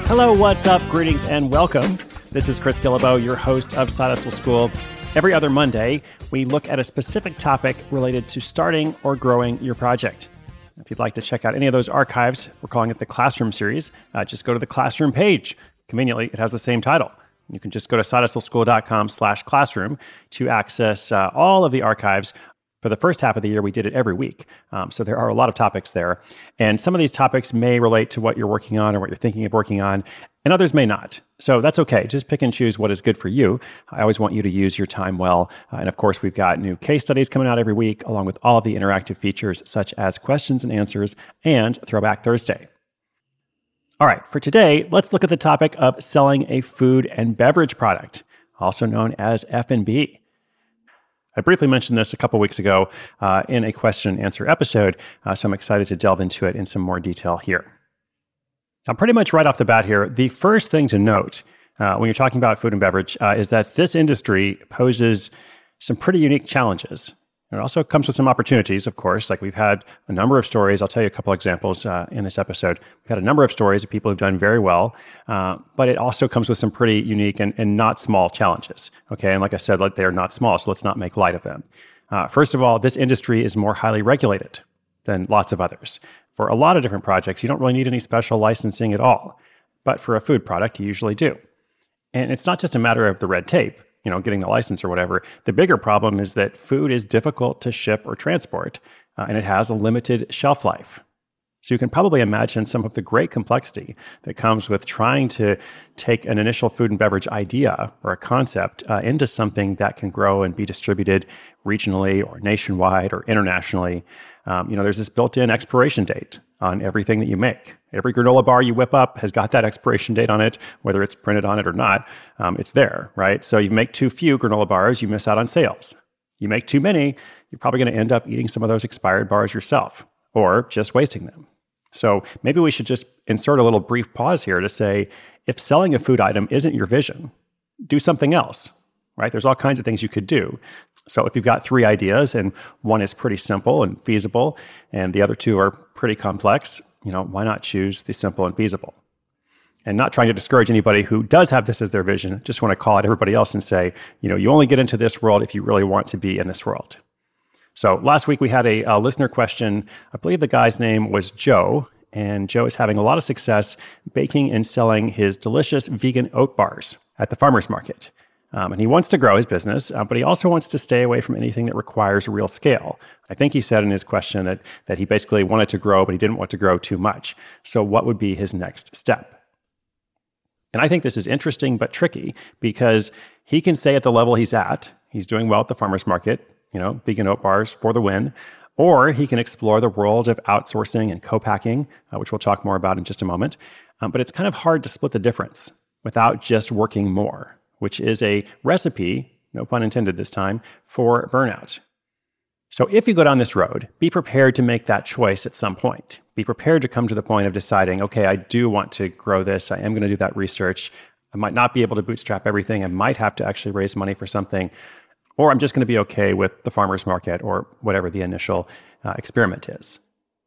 Hello, what's up? Greetings and welcome. This is Chris Guillebeau, your host of Side Hustle School. Every other Monday, we look at a specific topic related to starting or growing your project. If you'd like to check out any of those archives, we're calling it the Classroom series. Just go to the Classroom page. Conveniently, it has the same title. You can just go to sidehustleschool.com/classroom to access all of the archives. For the first half of the year, we did it every week. So there are a lot of topics there. And some of these topics may relate to what you're working on or what you're thinking of working on, and others may not. So that's okay. Just pick and choose what is good for you. I always want you to use your time well. And of course, we've got new case studies coming out every week, along with all of the interactive features such as questions and answers and Throwback Thursday. All right, for today, let's look at the topic of selling a food and beverage product, also known as F&B. I briefly mentioned this a couple weeks ago in a question and answer episode, so I'm excited to delve into it in some more detail here. Now, pretty much right off the bat here, the first thing to note when you're talking about food and beverage is that this industry poses some pretty unique challenges. It also comes with some opportunities, of course. Like we've had a number of stories. I'll tell you a couple examples in this episode. We've had a number of stories of people who've done very well, but it also comes with some pretty unique and not small challenges. Okay, and like I said, they are not small, so let's not make light of them. First of all, this industry is more highly regulated than lots of others. For a lot of different projects, you don't really need any special licensing at all. But for a food product, you usually do. And it's not just a matter of the red tape, getting the license or whatever. The bigger problem is that food is difficult to ship or transport, and it has a limited shelf life. So you can probably imagine some of the great complexity that comes with trying to take an initial food and beverage idea or a concept into something that can grow and be distributed regionally or nationwide or internationally. There's this built-in expiration date on everything that you make. Every granola bar you whip up has got that expiration date on it, whether it's printed on it or not. It's there, right? So you make too few granola bars, you miss out on sales. You make too many, you're probably going to end up eating some of those expired bars yourself or just wasting them. So maybe we should just insert a little brief pause here to say, if selling a food item isn't your vision, do something else, right? There's all kinds of things you could do. So if you've got three ideas and one is pretty simple and feasible and the other two are pretty complex, why not choose the simple and feasible? And not trying to discourage anybody who does have this as their vision, just want to call out everybody else and say, you only get into this world if you really want to be in this world. So last week we had a listener question. I believe the guy's name was Joe, and Joe is having a lot of success baking and selling his delicious vegan oat bars at the farmer's market. And he wants to grow his business, but he also wants to stay away from anything that requires real scale. I think he said in his question that he basically wanted to grow, but he didn't want to grow too much. So what would be his next step? And I think this is interesting but tricky because he can say at the level he's at, he's doing well at the farmer's market, vegan oat bars for the win, or he can explore the world of outsourcing and co-packing, which we'll talk more about in just a moment. But it's kind of hard to split the difference without just working more, which is a recipe, no pun intended this time, for burnout. So if you go down this road, be prepared to make that choice at some point. Be prepared to come to the point of deciding, okay, I do want to grow this. I am going to do that research. I might not be able to bootstrap everything. I might have to actually raise money for something. Or I'm just going to be okay with the farmer's market or whatever the initial experiment is.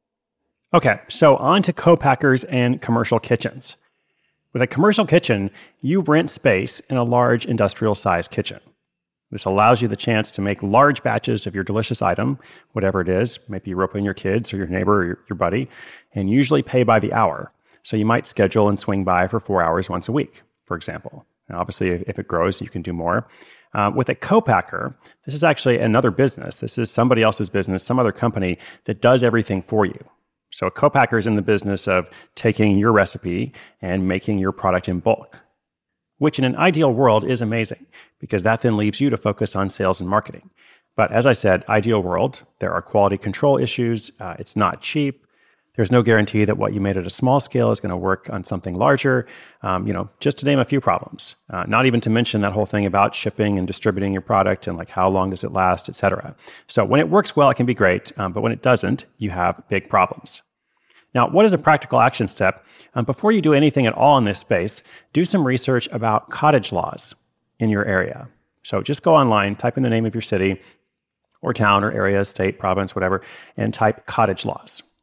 Okay, so on to co-packers and commercial kitchens. With a commercial kitchen, you rent space in a large industrial-sized kitchen. This allows you the chance to make large batches of your delicious item, whatever it is. Maybe you rope in your kids or your neighbor or your buddy, and usually pay by the hour. So you might schedule and swing by for 4 hours once a week, for example. Now, obviously, if it grows, you can do more. With a co-packer, this is actually another business. This is somebody else's business, some other company that does everything for you. So a co-packer is in the business of taking your recipe and making your product in bulk, which in an ideal world is amazing because that then leaves you to focus on sales and marketing. But as I said, ideal world, there are quality control issues. It's not cheap. There's no guarantee that what you made at a small scale is going to work on something larger, just to name a few problems. Not even to mention that whole thing about shipping and distributing your product and like how long does it last, et cetera. So when it works well, it can be great, but when it doesn't, you have big problems. Now, what is a practical action step? Before you do anything at all in this space, do some research about cottage laws in your area. So just go online, type in the name of your city or town or area, state, province, whatever, and type cottage laws.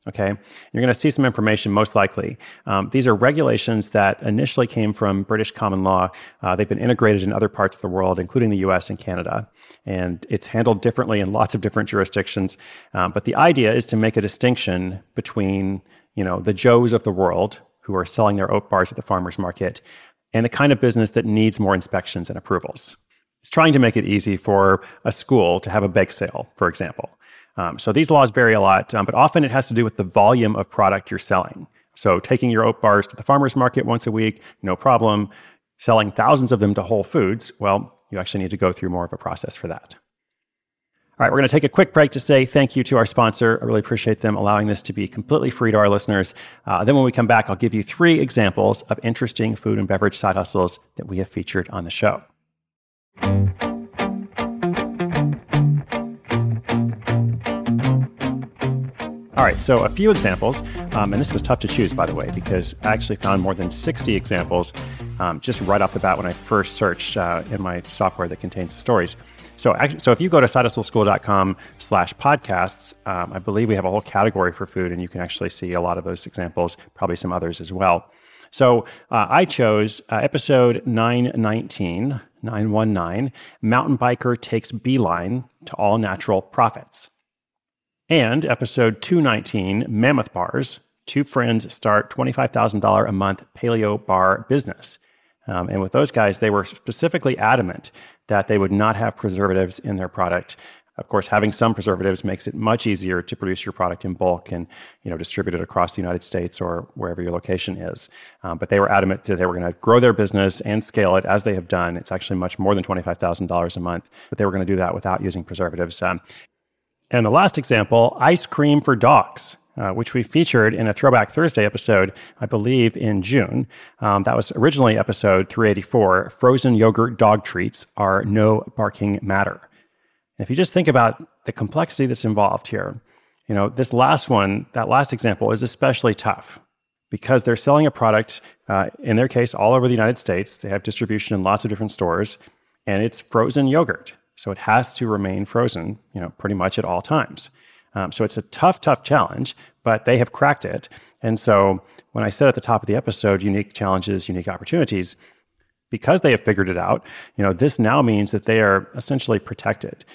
Okay, you're going to see some information most likely. These are regulations that initially came from British common law. They've been integrated in other parts of the world, including the US and Canada. And it's handled differently in lots of different jurisdictions. But the idea is to make a distinction between, the Joes of the world who are selling their oat bars at the farmer's market and the kind of business that needs more inspections and approvals. It's trying to make it easy for a school to have a bake sale, for example. So these laws vary a lot, but often it has to do with the volume of product you're selling. So taking your oat bars to the farmer's market once a week, no problem. Selling thousands of them to Whole Foods, well, you actually need to go through more of a process for that. All right, we're going to take a quick break to say thank you to our sponsor. I really appreciate them allowing this to be completely free to our listeners. Then when we come back, I'll give you 3 examples of interesting food and beverage side hustles that we have featured on the show. All right, so a few examples, and this was tough to choose, by the way, because I actually found more than 60 examples just right off the bat when I first searched in my software that contains the stories. So if you go to sidehustleschool.com/podcasts, I believe we have a whole category for food, and you can actually see a lot of those examples, probably some others as well. So I chose episode 919, Mountain Biker Takes Beeline to All Natural Profits. And episode 219, Mammoth Bars, 2 friends start $25,000 a month paleo bar business. And with those guys, they were specifically adamant that they would not have preservatives in their product. Of course, having some preservatives makes it much easier to produce your product in bulk and distribute it across the United States or wherever your location is. But they were adamant that they were going to grow their business and scale it as they have done. It's actually much more than $25,000 a month, but they were going to do that without using preservatives. And the last example, ice cream for dogs, which we featured in a Throwback Thursday episode, I believe in June. That was originally episode 384, Frozen Yogurt Dog Treats Are No Barking Matter. And if you just think about the complexity that's involved here, this last one, that last example is especially tough because they're selling a product, in their case, all over the United States. They have distribution in lots of different stores, and it's frozen yogurt. So it has to remain frozen, pretty much at all times. So it's a tough challenge, but they have cracked it. And so when I said at the top of the episode, unique challenges, unique opportunities, because they have figured it out, this now means that they are essentially protected.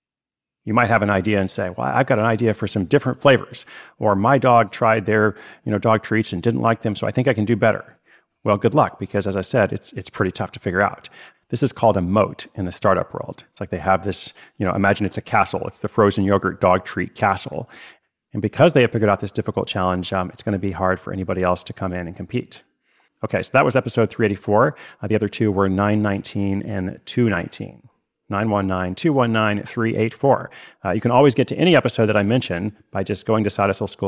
You might have an idea and say, well, I've got an idea for some different flavors, or my dog tried their, dog treats and didn't like them, so I think I can do better. Well, good luck, because as I said, it's pretty tough to figure out. This is called a moat in the startup world. It's like they have this, imagine it's a castle. It's the frozen yogurt dog treat castle. And because they have figured out this difficult challenge, it's going to be hard for anybody else to come in and compete. Okay, so that was episode 384. The other 2 were 919 and 219. 919, 219, 384. You can always get to any episode that I mention by just going to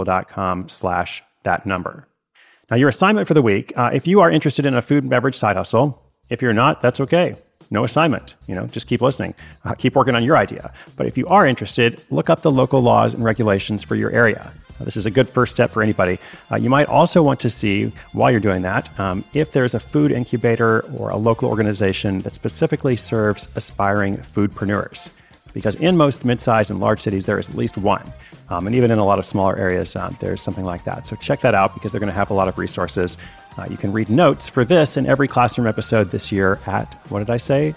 sidehustleschool.com/that number. Now, your assignment for the week, if you are interested in a food and beverage side hustle, if you're not, that's okay. No assignment, just keep listening. Keep working on your idea. But if you are interested, look up the local laws and regulations for your area. This is a good first step for anybody. You might also want to see, while you're doing that, if there's a food incubator or a local organization that specifically serves aspiring foodpreneurs. Because in most mid-sized and large cities, there is at least one. And even in a lot of smaller areas, there's something like that. So check that out because they're going to have a lot of resources. You can read notes for this in every classroom episode this year at, what did I say?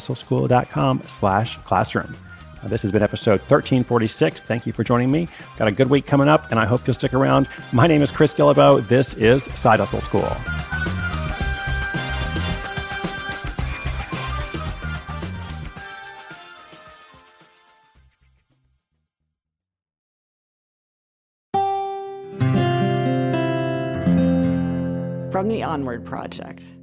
sidehustleschool.com/classroom. This has been episode 1346. Thank you for joining me. Got a good week coming up, and I hope you'll stick around. My name is Chris Guillebeau. This is Side Hustle School. From the Onward Project.